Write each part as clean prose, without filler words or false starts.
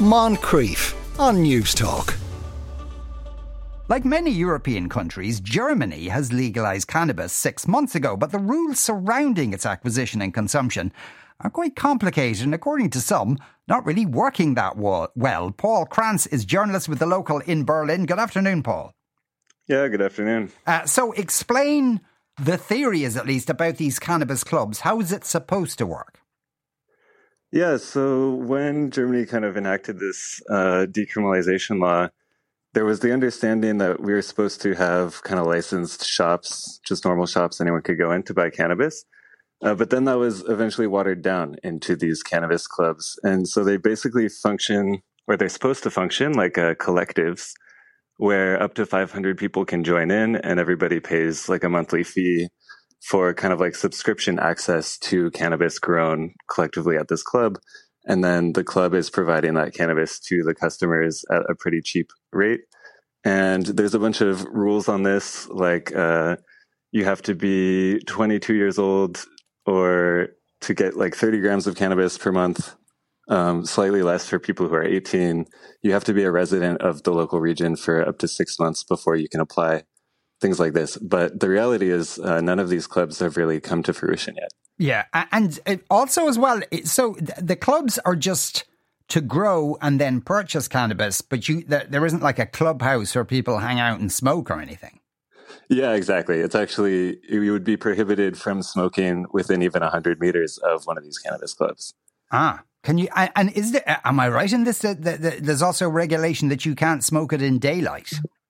Moncrief on News Talk. Like many European countries, Germany has legalised cannabis 6 months ago, but the rules surrounding its acquisition and consumption are quite complicated and, according to some, not really working that well. Paul Krantz is journalist with The Local in Berlin. Good afternoon, Paul. Yeah, good afternoon. So explain the theories, at least, about these cannabis clubs. How is it supposed to work? Yeah, so when Germany kind of enacted this decriminalization law, there was the understanding that we were supposed to have kind of licensed shops, just normal shops anyone could go in to buy cannabis. But then that was eventually watered down into these cannabis clubs. And so they basically function, or they're supposed to function, like collectives, where up to 500 people can join in and everybody pays like a monthly fee for kind of like subscription access to cannabis grown collectively at this club. And then the club is providing that cannabis to the customers at a pretty cheap rate. And there's a bunch of rules on this, like you have to be 22 years old or to get like 30 grams of cannabis per month, slightly less for people who are 18. You have to be a resident of the local region for up to 6 months before you can apply, things like this. But the reality is none of these clubs have really come to fruition yet. Yeah, and also as well, so the clubs are just to grow and then purchase cannabis, but there isn't like a clubhouse where people hang out and smoke or anything. Yeah, exactly. It's actually, you would be prohibited from smoking within even 100 meters of one of these cannabis clubs. Can you, and is there, am I right in this, that there's also regulation that you can't smoke it in daylight?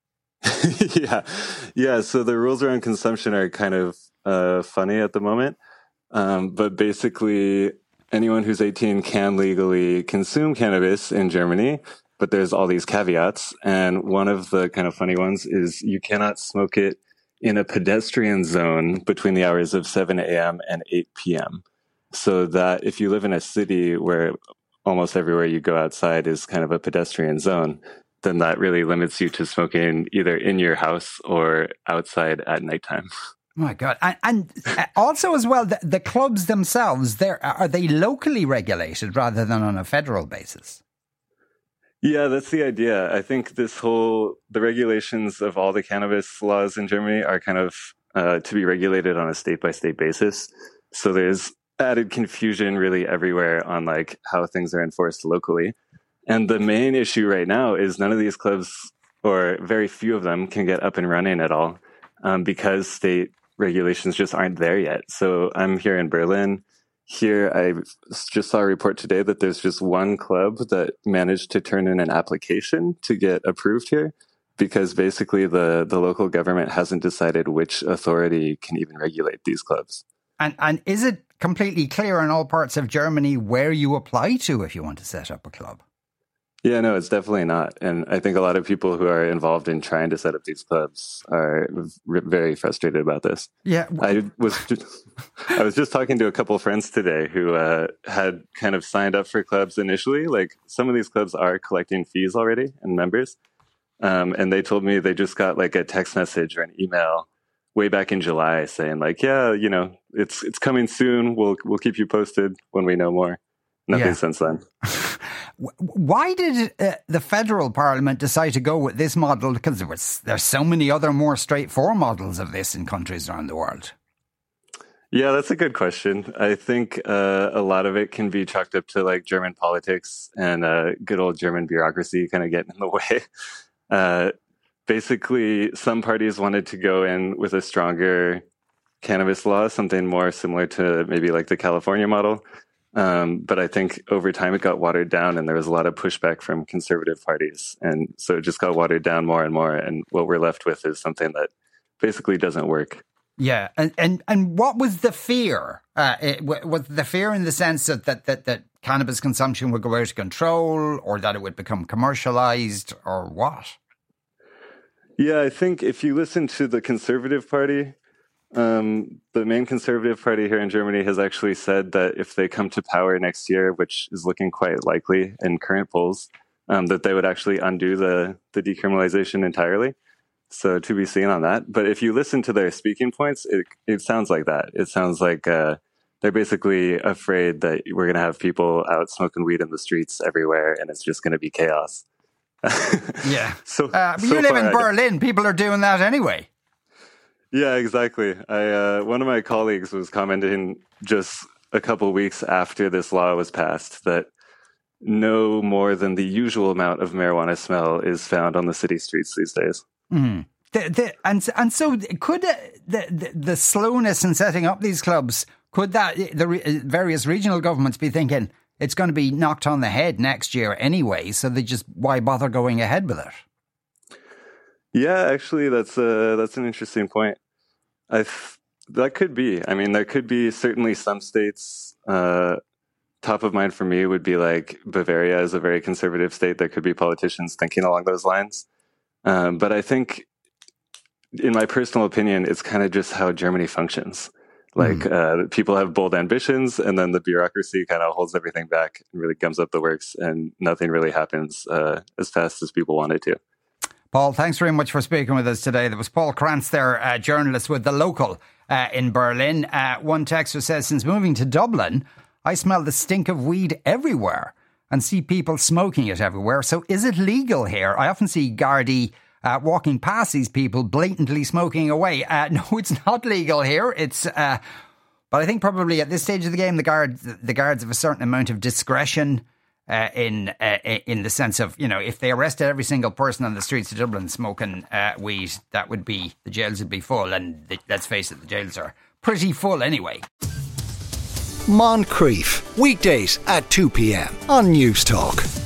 Yeah. So the rules around consumption are kind of funny at the moment. But basically, anyone who's 18 can legally consume cannabis in Germany, but there's all these caveats. And one of the kind of funny ones is you cannot smoke it in a pedestrian zone between the hours of 7 a.m. and 8 p.m. So that if you live in a city where almost everywhere you go outside is kind of a pedestrian zone, then that really limits you to smoking either in your house or outside at nighttime. Oh my God. And also as well, the clubs themselves, are they locally regulated rather than on a federal basis? Yeah, that's the idea. I think the regulations of all the cannabis laws in Germany are kind of to be regulated on a state-by-state basis. So there's added confusion really everywhere on like how things are enforced locally. And the main issue right now is none of these clubs, or very few of them, can get up and running at all because state regulations just aren't there yet. So I'm here in Berlin. Here, I just saw a report today that there's just one club that managed to turn in an application to get approved here because basically the local government hasn't decided which authority can even regulate these clubs. And is it completely clear in all parts of Germany where you apply to if you want to set up a club? Yeah, no, it's definitely not. And I think a lot of people who are involved in trying to set up these clubs are very frustrated about this. Yeah. I was just talking to a couple of friends today who had kind of signed up for clubs initially. Like some of these clubs are collecting fees already and members. And they told me they just got like a text message or an email way back in July saying like, yeah, you know, it's coming soon. We'll keep you posted when we know more. Nothing since then. Why did the federal parliament decide to go with this model? Because there's so many other more straightforward models of this in countries around the world. Yeah, that's a good question. I think a lot of it can be chalked up to like German politics and good old German bureaucracy kind of getting in the way. Basically, some parties wanted to go in with a stronger cannabis law, something more similar to maybe like the California model. But I think over time it got watered down and there was a lot of pushback from conservative parties. And so it just got watered down more and more. And what we're left with is something that basically doesn't work. Yeah. And what was the fear? Was the fear in the sense that cannabis consumption would go out of control or that it would become commercialized or what? Yeah, I think if you listen to the Conservative Party, the main Conservative Party here in Germany has actually said that if they come to power next year, which is looking quite likely in current polls, that they would actually undo the decriminalization entirely. So to be seen on that. But if you listen to their speaking points, it sounds like that. It sounds like they're basically afraid that we're going to have people out smoking weed in the streets everywhere, and it's just going to be chaos. Yeah. But you live in Berlin. People are doing that anyway. Yeah, exactly. One of my colleagues was commenting just a couple of weeks after this law was passed that no more than the usual amount of marijuana smell is found on the city streets these days. Mm. And so could the slowness in setting up these clubs, could the various regional governments be thinking it's going to be knocked on the head next year anyway, so why bother going ahead with it? Yeah, actually, that's an interesting point. That could be. I mean, there could be certainly some states. Top of mind for me would be like Bavaria is a very conservative state. There could be politicians thinking along those lines. But I think, in my personal opinion, it's kind of just how Germany functions. Like people have bold ambitions, and then the bureaucracy kind of holds everything back and really gums up the works, and nothing really happens as fast as people want it to. Paul, thanks very much for speaking with us today. There was Paul Krantz there, journalist with The Local in Berlin. One texter says, since moving to Dublin, I smell the stink of weed everywhere and see people smoking it everywhere. So is it legal here? I often see Gardaí walking past these people blatantly smoking away. No, it's not legal here. It's, but I think probably at this stage of the game, the guards have a certain amount of discretion in the sense of, if they arrested every single person on the streets of Dublin smoking weed, the jails would be full. And let's face it, the jails are pretty full anyway. Moncrief, weekdays at 2 p.m. on News Talk.